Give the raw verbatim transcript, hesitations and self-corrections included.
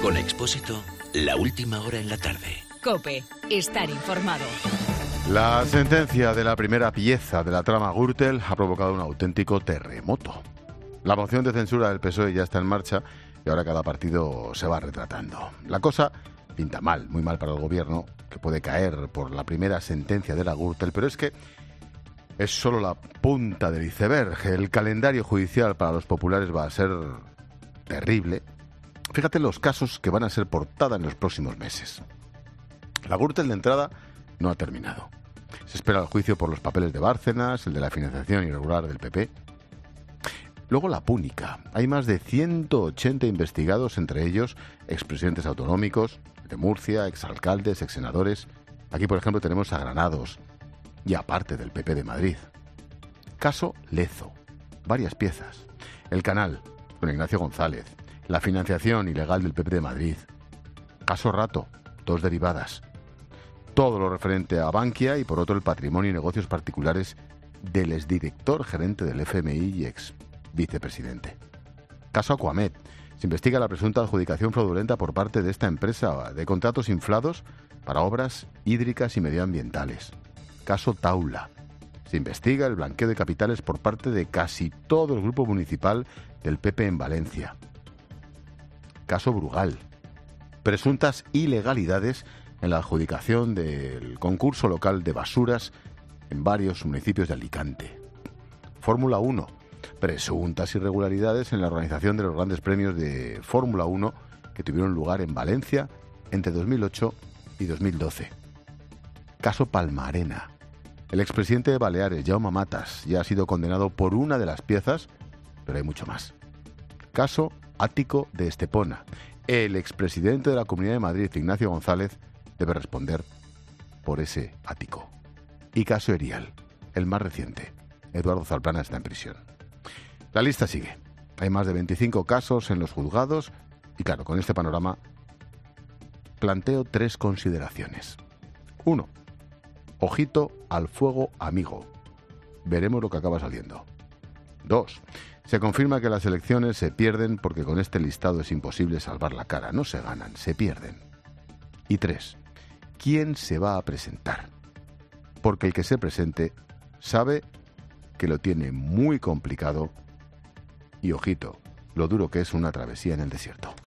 Con Expósito, la última hora en la tarde. COPE. Estar informado. La sentencia de la primera pieza de la trama Gürtel ha provocado un auténtico terremoto. La moción de censura del P S O E ya está en marcha y ahora cada partido se va retratando. La cosa pinta mal, muy mal para el gobierno, que puede caer por la primera sentencia de la Gürtel, pero es que es solo la punta del iceberg. El calendario judicial para los populares va a ser terrible. Fíjate los casos que van a ser portada en los próximos meses. La Gürtel de entrada no ha terminado. Se espera el juicio por los papeles de Bárcenas, el de la financiación irregular del P P. Luego la púnica. Hay más de ciento ochenta investigados, entre ellos expresidentes autonómicos de Murcia, exalcaldes, exsenadores. Aquí, por ejemplo, tenemos a Granados y aparte del P P de Madrid. Caso Lezo. Varias piezas. El Canal, con Ignacio González. La financiación ilegal del P P de Madrid. Caso Rato. Dos derivadas. Todo lo referente a Bankia y por otro el patrimonio y negocios particulares del exdirector gerente del F M I y ex vicepresidente. Caso Aquamed. Se investiga la presunta adjudicación fraudulenta por parte de esta empresa de contratos inflados para obras hídricas y medioambientales. Caso Taula. Se investiga el blanqueo de capitales por parte de casi todo el grupo municipal del P P en Valencia. Caso Brugal. Presuntas ilegalidades en la adjudicación del concurso local de basuras en varios municipios de Alicante. Fórmula uno. Presuntas irregularidades en la organización de los grandes premios de Fórmula uno que tuvieron lugar en Valencia entre dos mil ocho y dos mil doce. Caso Palmarena. El expresidente de Baleares, Jaume Matas, ya ha sido condenado por una de las piezas, pero hay mucho más. Caso Ático de Estepona. El expresidente de la Comunidad de Madrid, Ignacio González, debe responder por ese ático. Y caso Erial, el más reciente. Eduardo Zaplana está en prisión. La lista sigue. Hay más de veinticinco casos en los juzgados y claro, con este panorama planteo tres consideraciones. Uno. Ojito al fuego amigo. Veremos lo que acaba saliendo. Dos. Se confirma que las elecciones se pierden porque con este listado es imposible salvar la cara. No se ganan, se pierden. Y tres. ¿Quién se va a presentar? Porque el que se presente sabe que lo tiene muy complicado y, ojito, lo duro que es una travesía en el desierto.